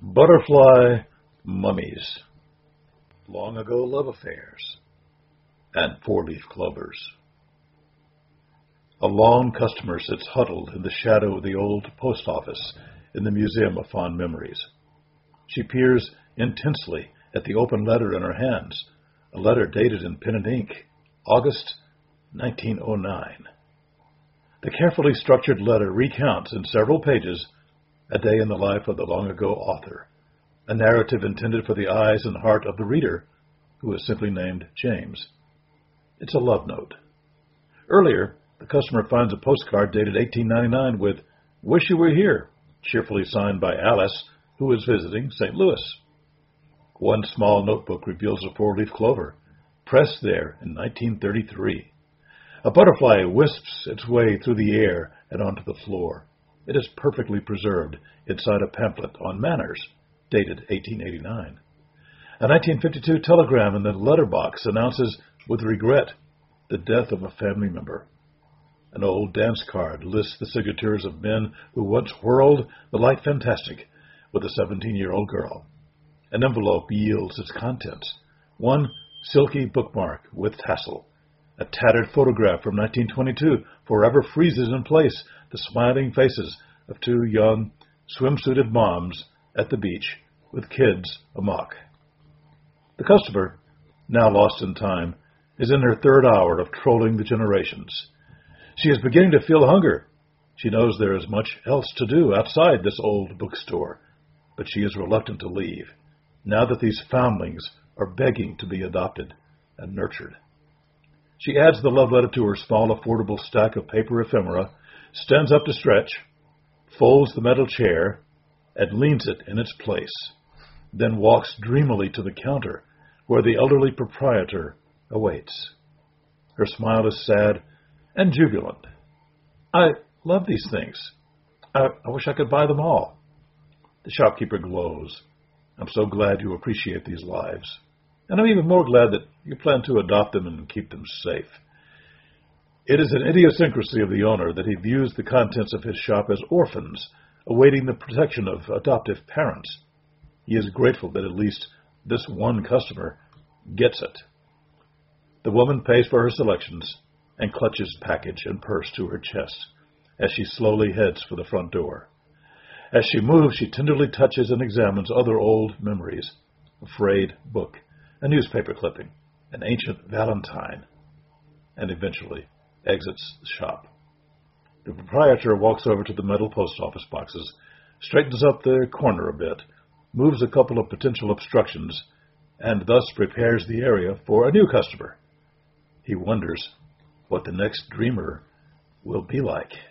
Butterfly mummies, long ago love affairs, and four-leaf clovers. A long customer sits huddled in the shadow of the old post office in the Museum of Fond Memories. She peers intensely at the open letter in her hands, a letter dated in pen and ink, August 1909. The carefully structured letter recounts in several pages a day in the life of the long-ago author, a narrative intended for the eyes and heart of the reader, who is simply named James. It's a love note. Earlier, the customer finds a postcard dated 1899 with, "Wish you were here," cheerfully signed by Alice, who is visiting St. Louis. One small notebook reveals a four-leaf clover, pressed there in 1933. A butterfly wisps its way through the air and onto the floor. It is perfectly preserved inside a pamphlet on manners, dated 1889. A 1952 telegram in the letterbox announces, with regret, the death of a family member. An old dance card lists the signatures of men who once whirled the light fantastic with a 17-year-old girl. An envelope yields its contents. One silky bookmark with tassel. A tattered photograph from 1922 forever freezes in place the smiling faces of two young, swimsuited moms at the beach with kids amok. The customer, now lost in time, is in her third hour of trolling the generations. She is beginning to feel hunger. She knows there is much else to do outside this old bookstore, but she is reluctant to leave, now that these foundlings are begging to be adopted and nurtured. She adds the love letter to her small, affordable stack of paper ephemera, stands up to stretch, folds the metal chair, and leans it in its place, then walks dreamily to the counter where the elderly proprietor awaits. Her smile is sad and jubilant. "I love these things. I wish I could buy them all." The shopkeeper glows. "I'm so glad you appreciate these lives. And I'm even more glad that you plan to adopt them and keep them safe." It is an idiosyncrasy of the owner that he views the contents of his shop as orphans, awaiting the protection of adoptive parents. He is grateful that at least this one customer gets it. The woman pays for her selections and clutches package and purse to her chest as she slowly heads for the front door. As she moves, she tenderly touches and examines other old memories, a frayed book, a newspaper clipping, an ancient valentine, and eventually exits the shop. The proprietor walks over to the metal post office boxes, straightens up the corner a bit, moves a couple of potential obstructions, and thus prepares the area for a new customer. He wonders what the next dreamer will be like.